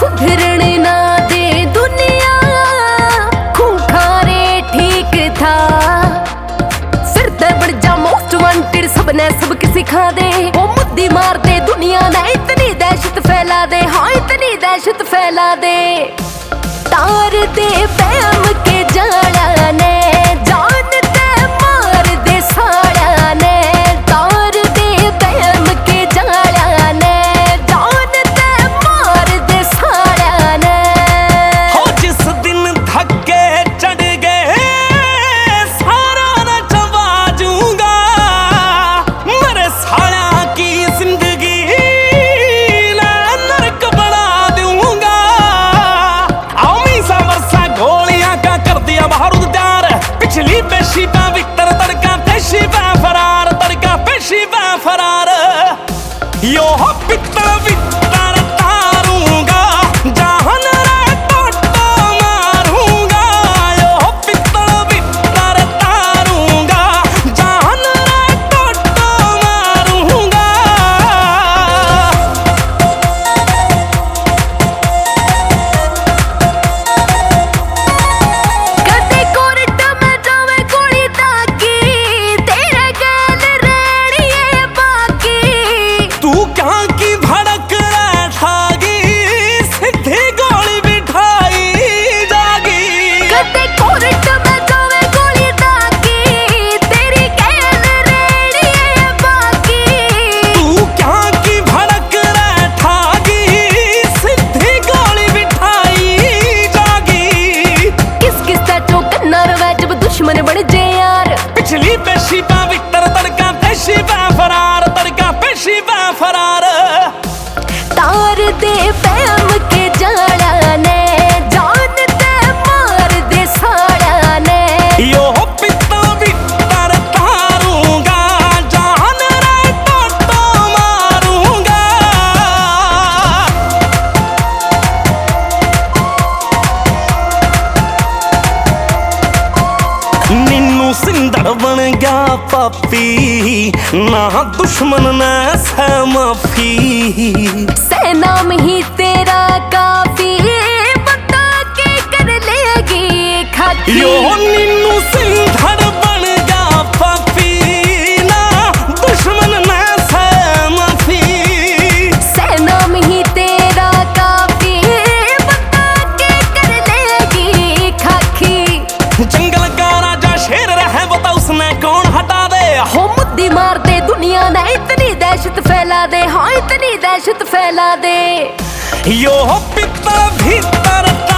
सुधरने ना दे दुनिया, खूंखारे ठीक था। फिरते बढ़ जा मोस्ट वांटेड, सबने सबके सिखा दे। वो मुद्दी मार दे दुनिया ने, इतनी दहशत फैला दे, हाँ इतनी दहशत फैला दे। तार दे बैम के जाड़ा ने, जान ते मार दे साड़ा ने। तार दे बैम के जाड़ा ने, जान ते मार दे साड़ा ने। हो जिस दिन धक्के चढ़ गए सारा न चबा जूंगा, मेरे साड़ा की जिंदगी नरक बना दूंगा। आमी सा वर्षा गोलियां का कर दिया बारूद तैयार, पिछली पेशी पे विक्टर तड़का, पेशी पे फरार, तड़का पेशी पे फरार। यो हो पित्तर विक्टर तारूंगा, जान रे टोटो मारूंगा। यो हो पित्तर विक्टर तारूंगा, जान रे टोटो मारूंगा। कदे कोर्ट में जावे गोली ताकी, तेरे गैल रेड़िए बाकी। तू क्या की भड़क ठागी, सीधी गोली बिठाई जागी। कदे कोर्ट में जावे गोली ताकी, तेरी गैल रेड़िए बाकी। तू क्या की भड़क ठागी, सीधी गोली बिठाई जागी। किस किस दा चौकन ना रवै जब दुश्मन बन जे यार। पिछली पेशी पे विक्टर तड़का, पेशी पे फरार, तड़का पेशी पे फरार। तार दे बैम के जाड़ा ने, जान ते मार दे साड़ा ने। यो हो पित्ता विक्टर तारूंगा, जान रे टोटो मारूंगा। नीनू सिंदड़ बन गया पापी, ना दुश्मन ने सह माफी। सेना में ही तेरा काफी, बता के कर लेगी खाकी। यो नीनू सिंदड़ बन गया पापी, ना दुश्मन ने सह माफी। सेना में ही तेरा काफी, बता के कर लेगी खाकी। जंगल का राजा शेर रहे, बता उसने कौन हटा दे। हो मुद्दी मार दे दुनिया ने, इतनी दहशत फैला दे, हाँ इतनी दहशत फैला दे। यो हो पित्तर भीतर